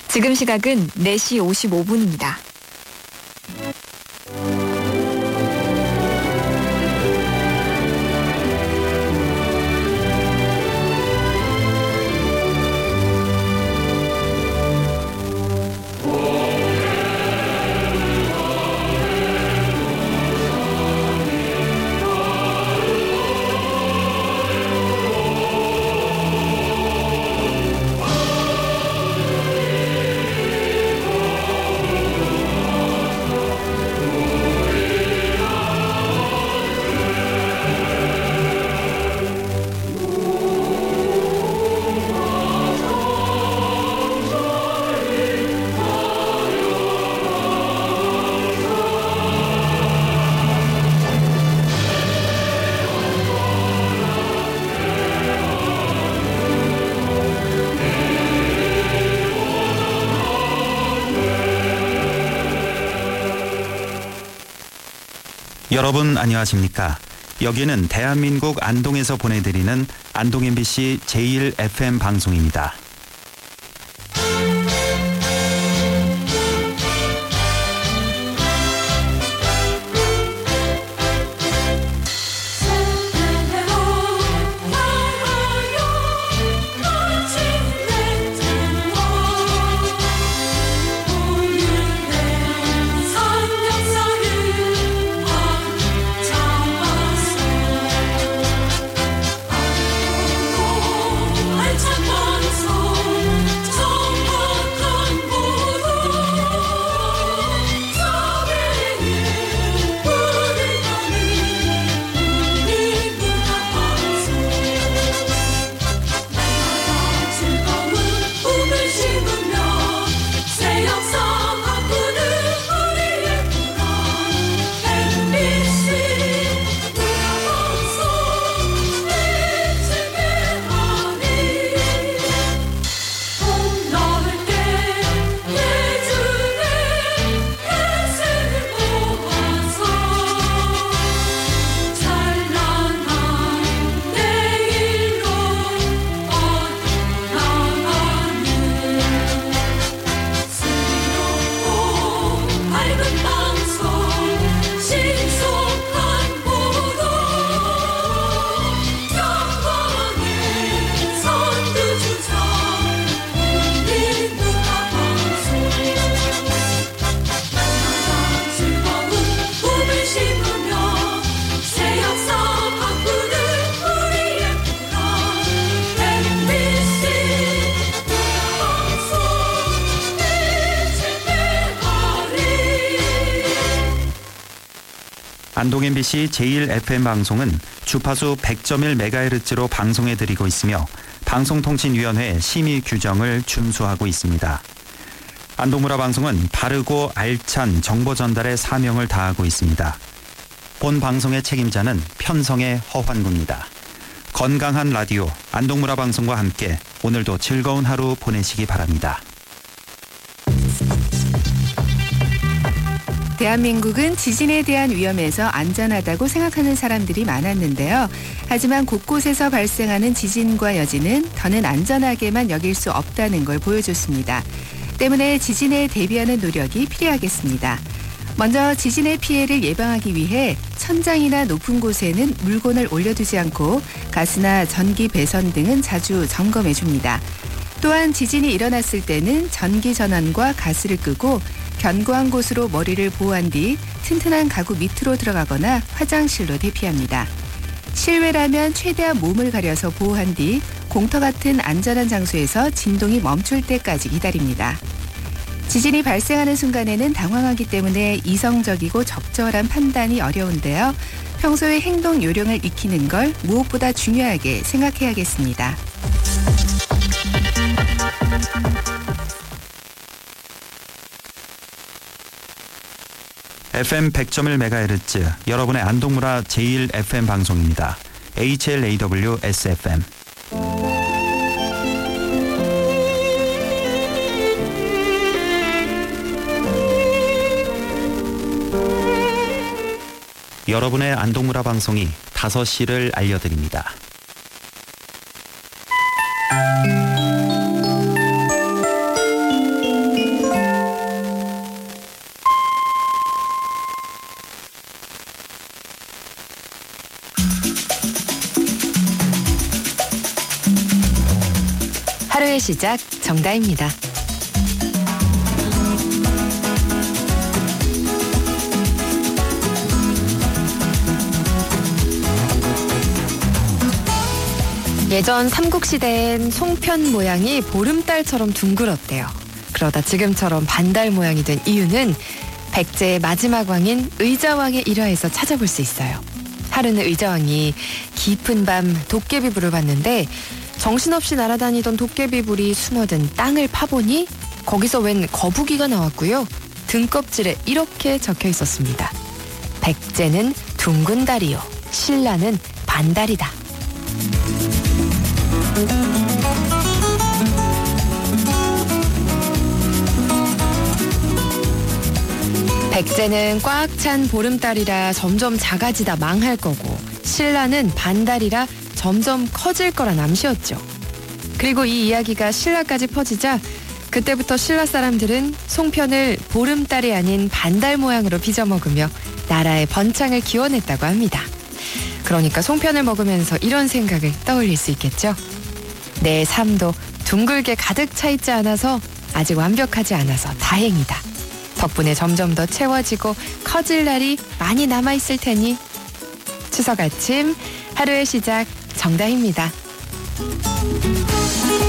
지금 시각은 4시 55분입니다. 여러분 안녕하십니까? 여기는 대한민국 안동에서 보내드리는 안동 MBC 제1FM 방송입니다. 안동 MBC 제1FM 방송은 주파수 100.1MHz로 방송해드리고 있으며 방송통신위원회 심의 규정을 준수하고 있습니다. 안동문화방송은 바르고 알찬 정보 전달에 사명을 다하고 있습니다. 본 방송의 책임자는 편성의 허환구입니다. 건강한 라디오 안동문화방송과 함께 오늘도 즐거운 하루 보내시기 바랍니다. 대한민국은 지진에 대한 위험에서 안전하다고 생각하는 사람들이 많았는데요. 하지만 곳곳에서 발생하는 지진과 여진은 더는 안전하게만 여길 수 없다는 걸 보여줬습니다. 때문에 지진에 대비하는 노력이 필요하겠습니다. 먼저 지진의 피해를 예방하기 위해 천장이나 높은 곳에는 물건을 올려두지 않고 가스나 전기 배선 등은 자주 점검해 줍니다. 또한 지진이 일어났을 때는 전기 전원과 가스를 끄고 견고한 곳으로 머리를 보호한 뒤 튼튼한 가구 밑으로 들어가거나 화장실로 대피합니다. 실외라면 최대한 몸을 가려서 보호한 뒤 공터 같은 안전한 장소에서 진동이 멈출 때까지 기다립니다. 지진이 발생하는 순간에는 당황하기 때문에 이성적이고 적절한 판단이 어려운데요. 평소에 행동 요령을 익히는 걸 무엇보다 중요하게 생각해야겠습니다. FM 100.1MHz 여러분의 안동문화 제1FM 방송입니다. HLAW SFM. 여러분의 안동문화 방송이 5시를 알려드립니다. 하루의 시작 정다입니다. 예전 삼국시대엔 송편 모양이 보름달처럼 둥글었대요. 그러다 지금처럼 반달 모양이 된 이유는 백제의 마지막 왕인 의자왕의 일화에서 찾아볼 수 있어요. 하루는 의자왕이 깊은 밤 도깨비불을 봤는데 정신없이 날아다니던 도깨비불이 숨어든 땅을 파보니 거기서 웬 거북이가 나왔고요. 등껍질에 이렇게 적혀 있었습니다. 백제는 둥근 달이요, 신라는 반달이다. 백제는 꽉 찬 보름달이라 점점 작아지다 망할 거고, 신라는 반달이라 점점 커질 거란 암시였죠. 그리고 이 이야기가 신라까지 퍼지자 그때부터 신라 사람들은 송편을 보름달이 아닌 반달 모양으로 빚어 먹으며 나라의 번창을 기원했다고 합니다. 그러니까 송편을 먹으면서 이런 생각을 떠올릴 수 있겠죠. 내 삶도 둥글게 가득 차 있지 않아서, 아직 완벽하지 않아서 다행이다. 덕분에 점점 더 채워지고 커질 날이 많이 남아있을 테니. 추석 아침 하루의 시작 정다희입니다.